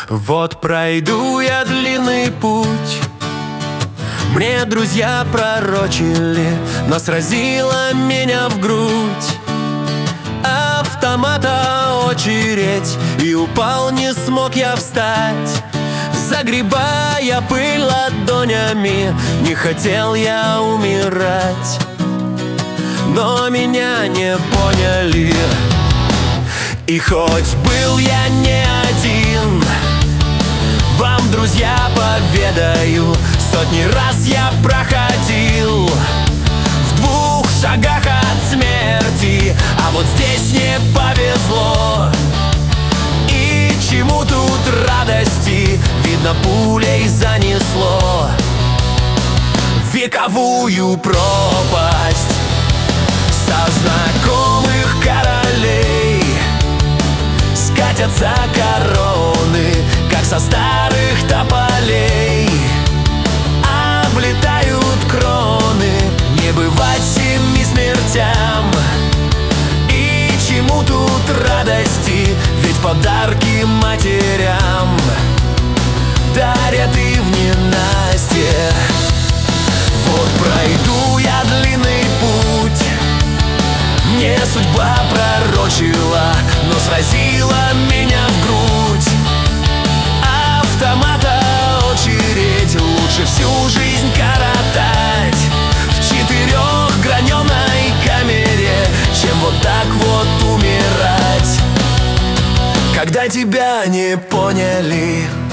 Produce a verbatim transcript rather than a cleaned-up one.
Вот пройду я длинный путь. Мне друзья пророчили, но сразила меня в грудь автомата очередь, и упал, не смог я встать. Загребая пыль ладонями, не хотел я умирать. Но меня не поняли. И хоть был я не один, вам, друзья, поведаю, сотни раз я проходил в двух шагах от смерти, а вот здесь не повезло. И чему тут радости, видно, пулей занесло в вековую пропасть. Со знакомых королей скатятся короны, как со старых тополей. Облетают кроны, не бывать семи смертям. И чему тут радости, ведь подарки матерям дарят и в ненастье. Вот пройду я длинный путь, мне судьба пророчила, но сразила меня в грудь автомата очередь. Лучше всю жизнь коротать в четырехграненной камере, чем вот так вот умирать, когда тебя не поняли.